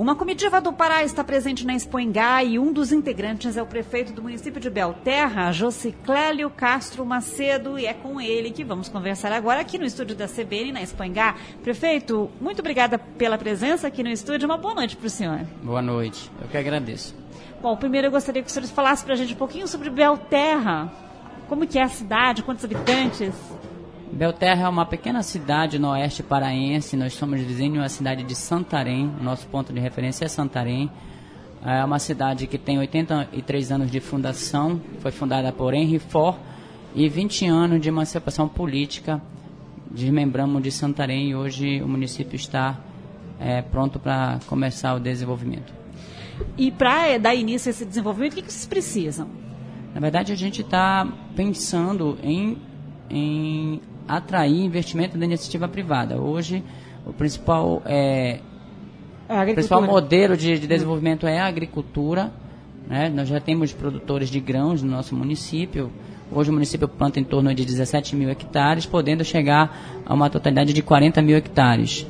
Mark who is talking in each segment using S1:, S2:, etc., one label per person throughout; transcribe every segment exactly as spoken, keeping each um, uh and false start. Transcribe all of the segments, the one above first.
S1: Uma comitiva do Pará está presente na Expoingá e um dos integrantes é o prefeito do município de Belterra, Josiclélio Castro Macedo, e é com ele que vamos conversar agora aqui no estúdio da C B N, na Expoingá. Prefeito, muito obrigada pela presença aqui no estúdio. Uma boa noite para o senhor.
S2: Boa noite, eu que agradeço.
S1: Bom, primeiro eu gostaria que o senhor falasse para a gente um pouquinho sobre Belterra. Como que é a cidade, quantos habitantes?
S2: Belterra é uma pequena cidade no oeste paraense. Nós somos vizinhos da cidade de Santarém. Nosso ponto de referência é Santarém. É uma cidade que tem oitenta e três anos de fundação. Foi fundada por Henry Ford e vinte anos de emancipação política. Desmembramos de Santarém e hoje o município está é, pronto para começar o desenvolvimento.
S1: E para dar início a esse desenvolvimento, o que, que vocês precisam?
S2: Na verdade, a gente está pensando em, em atrair investimento da iniciativa privada. Hoje, o principal, é, o principal modelo de, de desenvolvimento é a agricultura. Né? Nós já temos produtores de grãos no nosso município. Hoje o município planta em torno de dezessete mil hectares, podendo chegar a uma totalidade de quarenta mil hectares.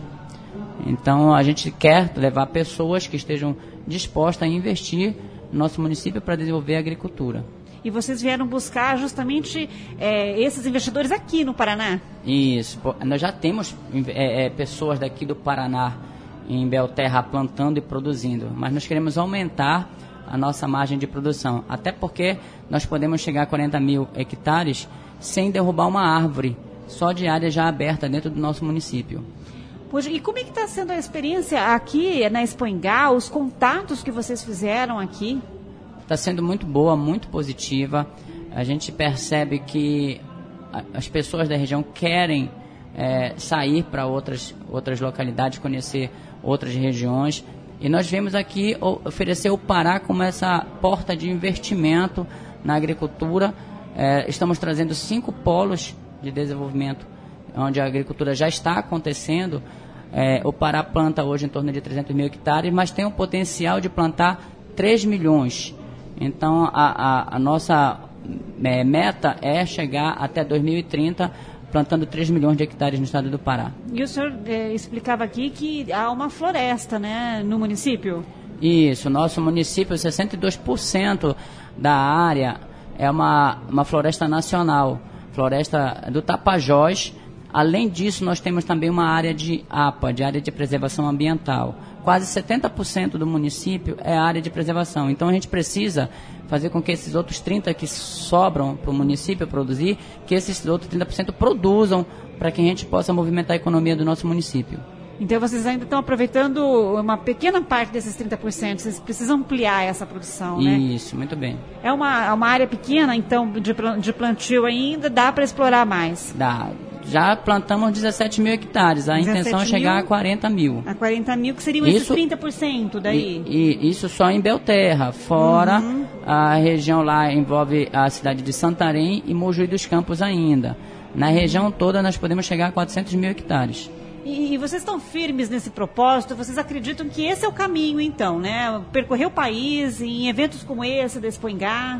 S2: Então, a gente quer levar pessoas que estejam dispostas a investir no nosso município para desenvolver a agricultura.
S1: E vocês vieram buscar justamente é, esses investidores aqui no Paraná?
S2: Isso. Nós já temos é, é, pessoas daqui do Paraná, em Belterra, plantando e produzindo. Mas nós queremos aumentar a nossa margem de produção. Até porque nós podemos chegar a quarenta mil hectares sem derrubar uma árvore, só de área já aberta dentro do nosso município.
S1: Pois, e como é que está sendo a experiência aqui na Expoingá, os contatos que vocês fizeram aqui?
S2: Está sendo muito boa, muito positiva. A gente percebe que a, as pessoas da região querem é, sair para outras, outras localidades, conhecer outras regiões. E nós viemos aqui oferecer o Pará como essa porta de investimento na agricultura. É, estamos trazendo cinco polos de desenvolvimento, onde a agricultura já está acontecendo. É, o Pará planta hoje em torno de trezentos mil hectares, mas tem o potencial de plantar três milhões. Então, a, a, a nossa é, meta é chegar até dois mil e trinta plantando três milhões de hectares no estado do Pará.
S1: E o senhor é, explicava aqui que há uma floresta, né, no município?
S2: Isso, nosso município, sessenta e dois por cento da área é uma, uma floresta nacional, floresta do Tapajós. Além disso, nós temos também uma área de A P A, de área de preservação ambiental. Quase setenta por cento do município é área de preservação. Então, a gente precisa fazer com que esses outros trinta por cento que sobram para o município produzir, que esses outros trinta por cento produzam para que a gente possa movimentar a economia do nosso município.
S1: Então, vocês ainda estão aproveitando uma pequena parte desses trinta por cento. Vocês precisam ampliar essa produção, né?
S2: Isso, muito bem.
S1: É uma, uma área pequena, então, de, de plantio ainda, dá para explorar mais?
S2: Dá. Já plantamos dezessete mil hectares, a intenção é chegar a quarenta mil.
S1: A quarenta mil, que seriam isso, esses trinta por cento daí?
S2: E, e isso só em Belterra, fora uhum. a região lá envolve a cidade de Santarém e Mojuí dos Campos ainda. Na região toda nós podemos chegar a quatrocentos mil hectares.
S1: E, e vocês estão firmes nesse propósito? Vocês acreditam que esse é o caminho, então, né? Percorrer o país em eventos como esse da Expoingá?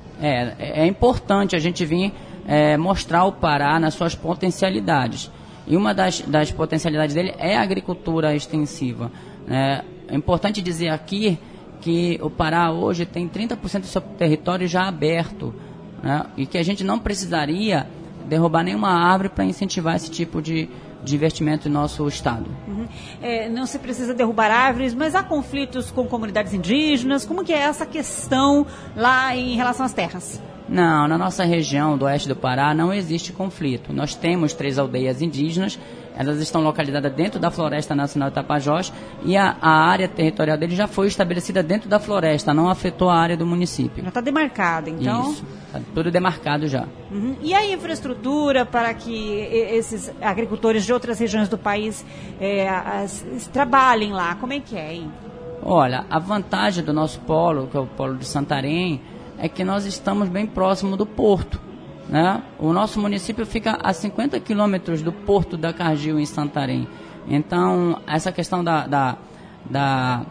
S2: É, é importante a gente vir é, mostrar o Pará nas suas potencialidades. E uma das, das potencialidades dele é a agricultura extensiva. É, é importante dizer aqui que o Pará hoje tem trinta por cento do seu território já aberto, né? E que a gente não precisaria derrubar nenhuma árvore para incentivar esse tipo de, de investimento no nosso estado.
S1: Uhum. É, não se precisa derrubar árvores, mas há conflitos com comunidades indígenas? Como que é essa questão lá em relação às terras?
S2: Não, na nossa região do oeste do Pará não existe conflito. Nós temos três aldeias indígenas, elas estão localizadas dentro da Floresta Nacional de Tapajós e a, a área territorial deles já foi estabelecida dentro da floresta, não afetou a área do município.
S1: Já está demarcada, então?
S2: Isso, está tudo demarcado já.
S1: Uhum. E a infraestrutura para que esses agricultores de outras regiões do país é, as, trabalhem lá, como é que é, hein?
S2: Olha, a vantagem do nosso polo, que é o polo de Santarém, é que nós estamos bem próximo do porto, né? O nosso município fica a cinquenta quilômetros do porto da Cargill, em Santarém. Então, essa questão da, da, da,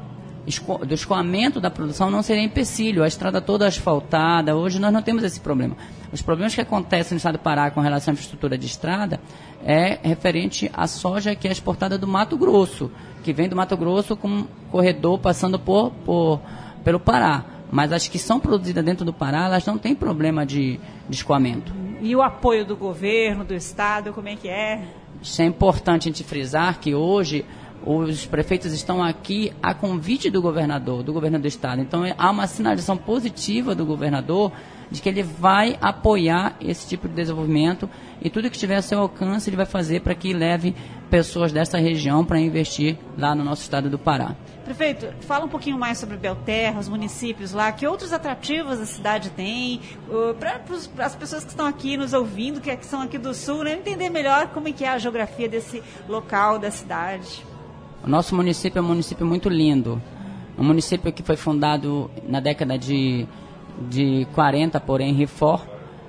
S2: esco, do escoamento da produção não seria empecilho, a estrada toda asfaltada, hoje nós não temos esse problema. Os problemas que acontecem no estado do Pará com relação à infraestrutura de estrada é referente à soja que é exportada do Mato Grosso, que vem do Mato Grosso com um corredor passando por, por, pelo Pará. Mas as que são produzidas dentro do Pará, elas não têm problema de, de escoamento.
S1: E o apoio do governo, do estado, como é que é?
S2: Isso é importante a gente frisar que hoje os prefeitos estão aqui a convite do governador, do governo do estado. Então há uma sinalização positiva do governador de que ele vai apoiar esse tipo de desenvolvimento e tudo que estiver a seu alcance ele vai fazer para que leve pessoas dessa região para investir lá no nosso estado do Pará.
S1: Prefeito, fala um pouquinho mais sobre Belterra, os municípios lá, que outros atrativos a cidade tem, uh, para as pessoas que estão aqui nos ouvindo, que, é, que são aqui do sul, né, entender melhor como é que é a geografia desse local, da cidade.
S2: O nosso município é um município muito lindo, um município que foi fundado na década de, de quarenta por Henry Ford.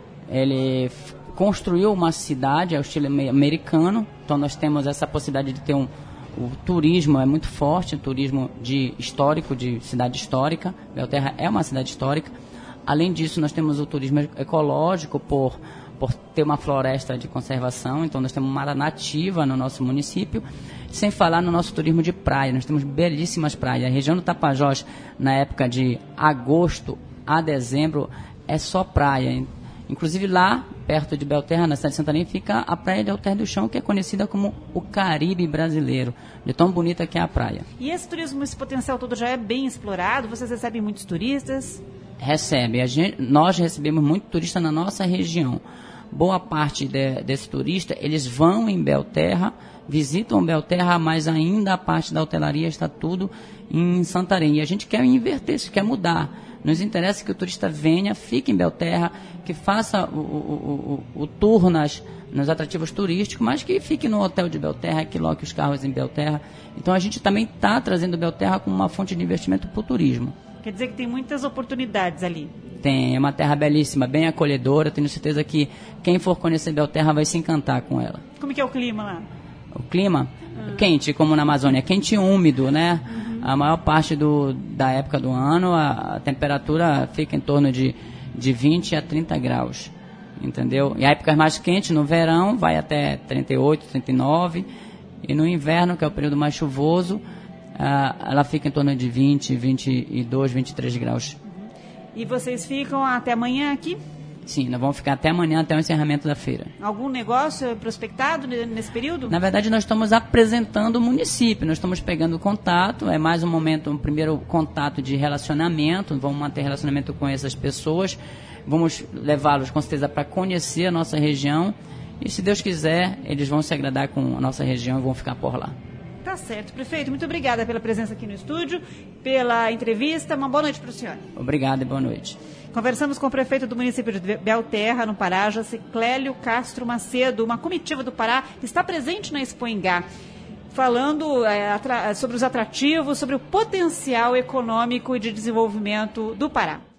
S2: Ele f- construiu uma cidade ao estilo americano, então nós temos essa possibilidade de ter um o turismo é muito forte, o turismo de histórico, de cidade histórica. Belterra é uma cidade histórica. Além disso, nós temos o turismo ecológico por, por ter uma floresta de conservação. Então, nós temos uma área nativa no nosso município. Sem falar no nosso turismo de praia. Nós temos belíssimas praias. A região do Tapajós, na época de agosto a dezembro, é só praia. Inclusive lá, perto de Belterra, na cidade de Santarém, fica a praia de Alter do Chão, que é conhecida como o Caribe brasileiro, de tão bonita que é a praia.
S1: E esse turismo, esse potencial todo já é bem explorado? Vocês recebem muitos turistas?
S2: Recebe. A gente, nós recebemos muito turista na nossa região. Boa parte de, desse turista, eles vão em Belterra, visitam Belterra, mas ainda a parte da hotelaria está tudo em Santarém. E a gente quer inverter isso, quer mudar. Nos interessa que o turista venha, fique em Belterra, que faça o, o, o, o tour nas, nos atrativos turísticos, mas que fique no hotel de Belterra, que loque os carros em Belterra. Então a gente também está trazendo Belterra como uma fonte de investimento para o turismo.
S1: Quer dizer que tem muitas oportunidades ali.
S2: Tem, é uma terra belíssima, bem acolhedora. Tenho certeza que quem for conhecer Belterra vai se encantar com ela.
S1: Como que é o clima lá?
S2: O clima? Uhum. Quente, como na Amazônia. Quente e úmido, né? Uhum. A maior parte do, da época do ano, a, a temperatura fica em torno de, de vinte a trinta graus. Entendeu? E a época mais quente, no verão, vai até trinta e oito, trinta e nove. E no inverno, que é o período mais chuvoso, uh, ela fica em torno de vinte, vinte e dois, vinte e três graus.
S1: E vocês ficam até amanhã aqui?
S2: Sim, nós vamos ficar até amanhã, até o encerramento da feira.
S1: Algum negócio prospectado nesse período?
S2: Na verdade, nós estamos apresentando o município, nós estamos pegando contato, é mais um momento, um primeiro contato de relacionamento, vamos manter relacionamento com essas pessoas, vamos levá-los com certeza para conhecer a nossa região e, se Deus quiser, eles vão se agradar com a nossa região e vão ficar por lá.
S1: Tá certo. Prefeito, muito obrigada pela presença aqui no estúdio, pela entrevista. Uma boa noite para o senhor.
S2: Obrigado e boa noite.
S1: Conversamos com o prefeito do município de Belterra, no Pará, José Clélio Castro Macedo. Uma comitiva do Pará está presente na Expoingá, falando é, sobre os atrativos, sobre o potencial econômico e de desenvolvimento do Pará.